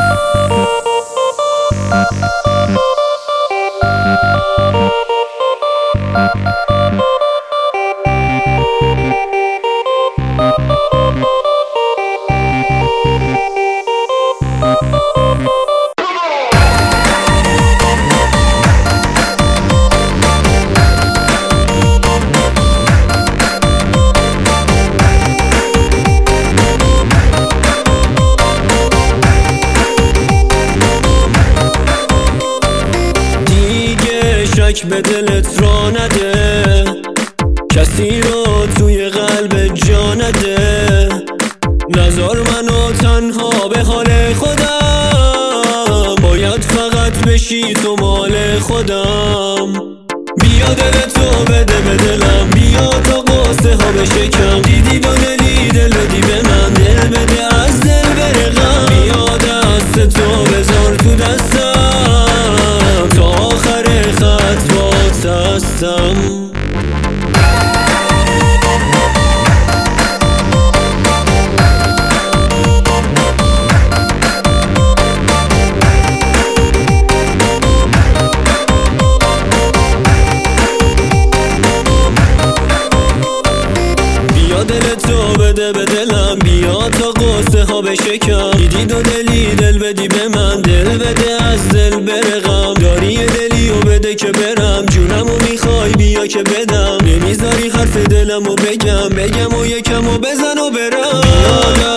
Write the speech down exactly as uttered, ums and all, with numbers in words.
شک به دلت را نده، کسی رو توی قلب جا نده. نذار منو تنها به حال خودم، باید فقط بشی تو مال خودم. بیا دلتو بده به دلم، بیا تا قصه ها بشکم. دیدی دو دلی دل بدی به من، دل بده از دل بره غم. بیا دست تو بذار تو دستم، تا آخر خط بات هستم. دلتو بده به دلم، بیا تا قصه ها بشکم. دیدی دو دلی دل بدی به من، دل بده از دل بره غم. داری یه دلی و بده که برم، جونمو میخوای بیا که بدم. نمیذاری حرف دلمو بگم، بگم و یکم و بزن و برم.